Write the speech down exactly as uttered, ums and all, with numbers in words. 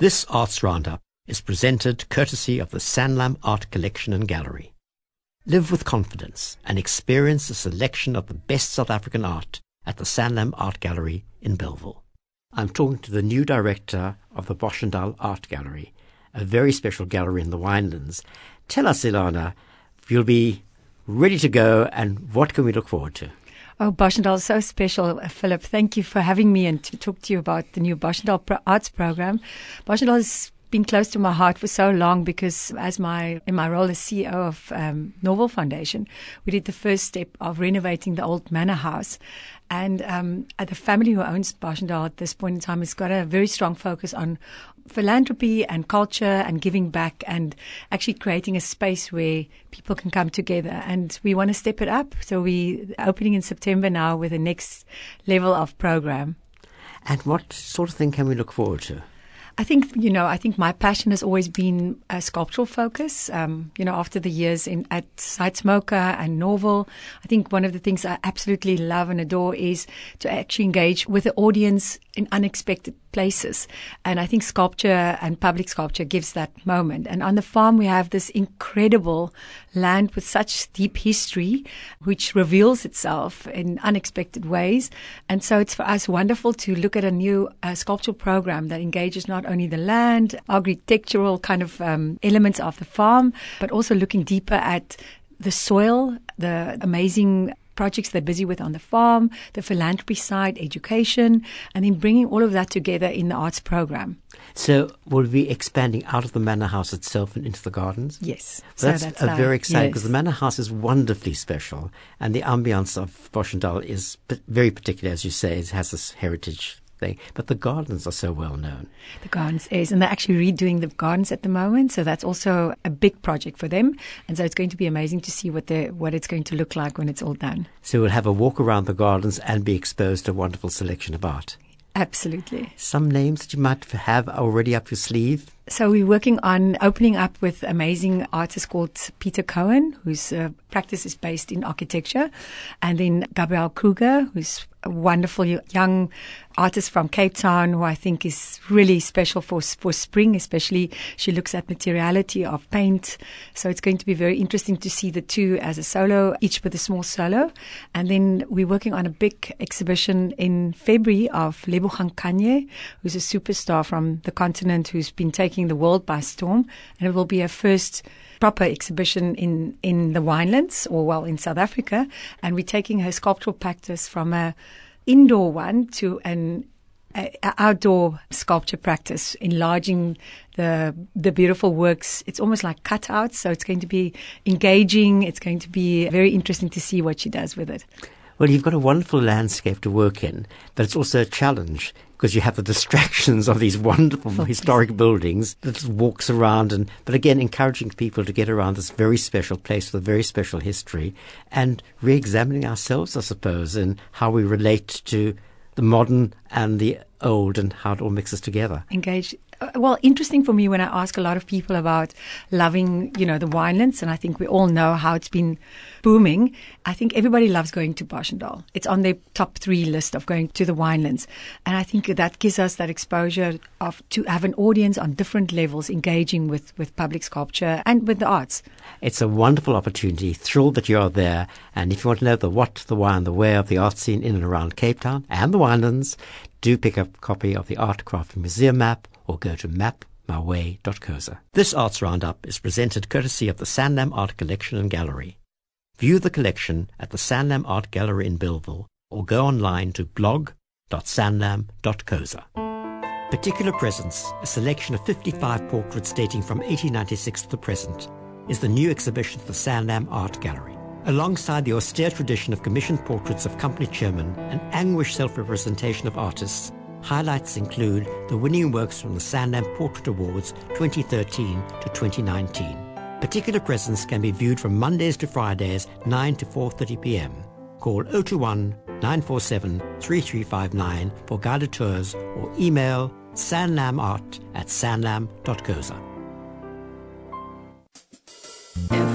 This Arts Roundup is presented courtesy of the Sanlam Art Collection and Gallery. Live with confidence and experience a selection of the best South African art at the Sanlam Art Gallery in Bellville. I'm talking to the new director of the Boshendal Art Gallery, a very special gallery in the Winelands. Tell us, Ilana, you'll be ready to go, and what can we look forward to? Oh, Boshendal is so special, Philip. Thank you for having me and to talk to you about the new Boshendal Pro- Arts Program. Boshendal has been close to my heart for so long because as my in my role as C E O of um, Norval Foundation, we did the first step of renovating the old manor house. And um, the family who owns Boshendal at this point in time has got a very strong focus on philanthropy and culture and giving back and actually creating a space where people can come together. And we want to step it up. So we're opening in September now with the next level of program. And what sort of thing can we look forward to? I think, you know, I think my passion has always been a sculptural focus. Um, you know, after the years in at Side Smoker and Norval, I think one of the things I absolutely love and adore is to actually engage with the audience in unexpected places. And I think sculpture and public sculpture gives that moment. And on the farm, we have this incredible land with such deep history, which reveals itself in unexpected ways. And so it's for us wonderful to look at a new uh, sculptural program that engages not only the land, architectural kind of um, elements of the farm, but also looking deeper at the soil, the amazing projects they're busy with on the farm, the philanthropy side, education, and then bringing all of that together in the arts program. So we'll be expanding out of the manor house itself and into the gardens? Yes. So that's, that's a very exciting, because yes. the manor house is wonderfully special, and the ambience of Boshendal is p- very particular, as you say. It has this heritage thing, but the gardens are so well known. The gardens is, and they're actually redoing the gardens at the moment, so that's also a big project for them, and so it's going to be amazing to see what the what it's going to look like when it's all done. So we'll have a walk around the gardens and be exposed to a wonderful selection of art. Absolutely. Some names that you might have already up your sleeve? So we're working on opening up with amazing artist called Peter Cohen, whose uh, practice is based in architecture, and then Gabrielle Kruger, who's a wonderful young artist from Cape Town, who I think is really special for for spring, especially she looks at materiality of paint. So it's going to be very interesting to see the two as a solo, each with a small solo. And then we're working on a big exhibition in February of Lebogang Kanye, who's a superstar from the continent who's been taking the world by storm. And it will be a first proper exhibition in, in the Winelands, or well, in South Africa. And we're taking her sculptural practice from a indoor one to an a, a outdoor sculpture practice, enlarging the the beautiful works. It's almost like cutouts, so it's going to be engaging. It's going to be very interesting to see what she does with it. Well, you've got a wonderful landscape to work in, but it's also a challenge because you have the distractions of these wonderful historic buildings that walks around, and but again, encouraging people to get around this very special place with a very special history and re-examining ourselves, I suppose, and how we relate to the modern and the old and how it all mixes together. Engage. Well, interesting for me when I ask a lot of people about loving, you know, the Winelands, and I think we all know how it's been booming. I think everybody loves going to Boshendal. It's on their top three list of going to the Winelands. And I think that gives us that exposure of to have an audience on different levels engaging with, with public sculpture and with the arts. It's a wonderful opportunity. Thrilled that you're there. And if you want to know the what, the why, and the where of the art scene in and around Cape Town and the Winelands, do pick up a copy of the Art Craft Museum map or go to map my way dot co za. This Arts Roundup is presented courtesy of the Sanlam Art Collection and Gallery. View the collection at the Sanlam Art Gallery in Bellville or go online to blog dot sanlam dot co za. Particular Presence, a selection of fifty-five portraits dating from eighteen ninety-six to the present, is the new exhibition at the Sanlam Art Gallery. Alongside the austere tradition of commissioned portraits of company chairmen and anguished self-representation of artists, highlights include the winning works from the Sanlam Portrait Awards twenty thirteen to twenty nineteen. Particular Presence can be viewed from Mondays to Fridays, nine to four thirty p.m. Call zero two one, nine four seven, three three five nine for guided tours or email sanlamart at sanlam dot co za.